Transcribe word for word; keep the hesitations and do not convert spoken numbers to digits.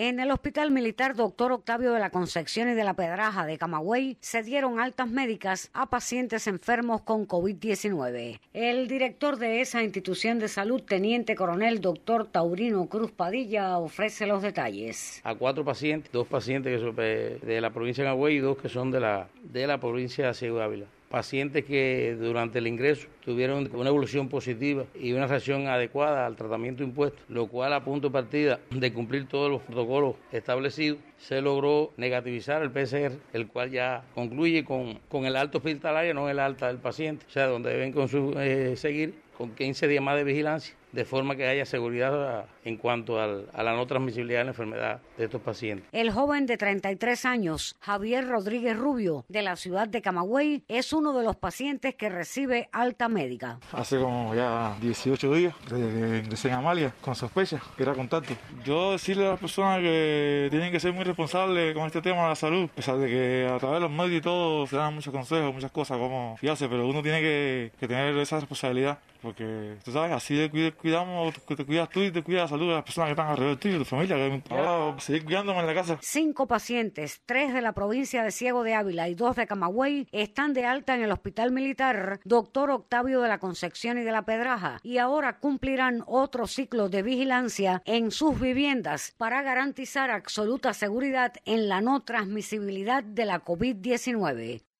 En el Hospital Militar Doctor Octavio de la Concepción y de la Pedraja de Camagüey se dieron altas médicas a pacientes enfermos con COVID diecinueve. El director de esa institución de salud, teniente coronel doctor Taurino Cruz Padilla, ofrece los detalles. A cuatro pacientes, dos pacientes que son de la provincia de Camagüey y dos que son de la, de la provincia de Ciego de Ávila. Pacientes que durante el ingreso tuvieron una evolución positiva y una reacción adecuada al tratamiento impuesto, lo cual a punto de partida de cumplir todos los protocolos establecidos, se logró negativizar el P C R, el cual ya concluye con, con el alta hospitalaria, no el alta del paciente, o sea, donde deben con su, eh, seguir con quince días más de vigilancia, de forma que haya seguridad en cuanto al, a la no transmisibilidad de la enfermedad de estos pacientes. El joven de treinta y tres años, Javier Rodríguez Rubio, de la ciudad de Camagüey, es uno de los pacientes que recibe alta médica. Hace como ya dieciocho días que ingresé en Amalia con sospecha, que era contacto. Yo decirle a las personas que tienen que ser muy responsables con este tema de la salud, a pesar de que a través de los medios y todo se dan muchos consejos, muchas cosas, como fiarse, pero uno tiene que, que tener esa responsabilidad. Porque, tú sabes, así de cuidamos, que te cuidas tú y te cuidas la salud de las personas que están alrededor tuyo, de tu familia, que ahora seguir cuidándome en la casa. Cinco pacientes, tres de la provincia de Ciego de Ávila y dos de Camagüey, están de alta en el Hospital Militar Doctor Octavio de la Concepción y de la Pedraja y ahora cumplirán otro ciclo de vigilancia en sus viviendas para garantizar absoluta seguridad en la no transmisibilidad de la COVID diecinueve.